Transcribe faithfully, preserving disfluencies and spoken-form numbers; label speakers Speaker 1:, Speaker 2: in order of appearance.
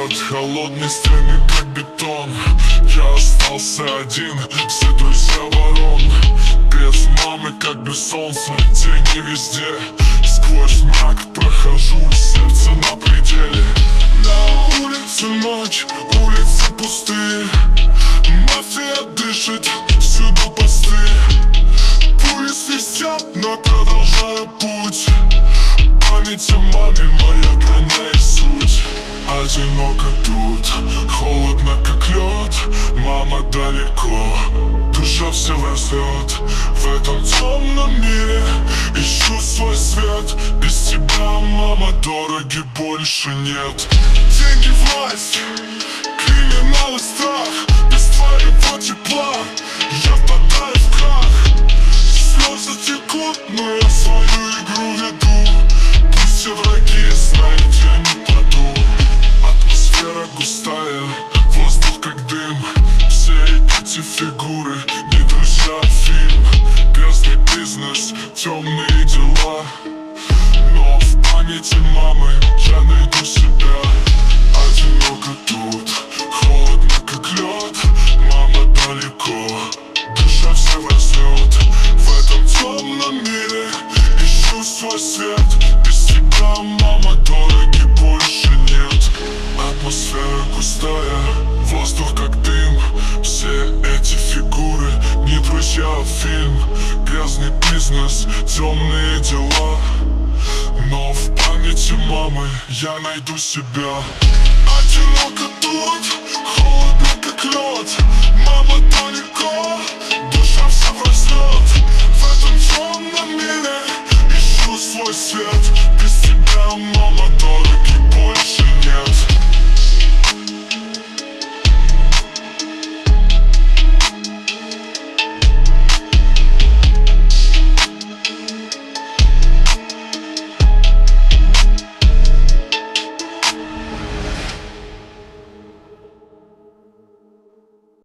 Speaker 1: лед, холодные стены, как бетон. Я остался один, все друзья ворон. Без мамы, как без солнца, тени везде. Сквозь мрак прохожу, сердце на пределе. На улице ночь, улицы пустые. Мафия дышит, всюду посты. Пули свистят, но продолжаю путь. Память о маме, моя броня и суть. Одиноко тут, холодно как лед. Мама далеко, душа все растет. В этом темном мире ищу свой свет. Без тебя, мама, дороги больше нет. Деньги, власть, криминал и страх. Без твоего тепла я впадаю в крах. Слезы текут, но я свою игру веду. Пусть все враги знают, я не паду. Атмосфера густая, воздух как дым. Все эти фигуры не друзья, а фильм. Грязный бизнес, темные дела. Но в памяти мамы я найду себя. Одиноко тут, холодно как лед. Мама далеко, душа вся растет. В этом темном мире ищу свой свет. Без тебя, мама, дороги больше нет. Атмосфера густая, воздух как дым. Все эти фигуры не друзья, а фильм. Грязный бизнес, темные дела. Но в памяти мамы я найду себя. Одиноко тут, холодно как лед. Мама далеко, душа вся в разнос.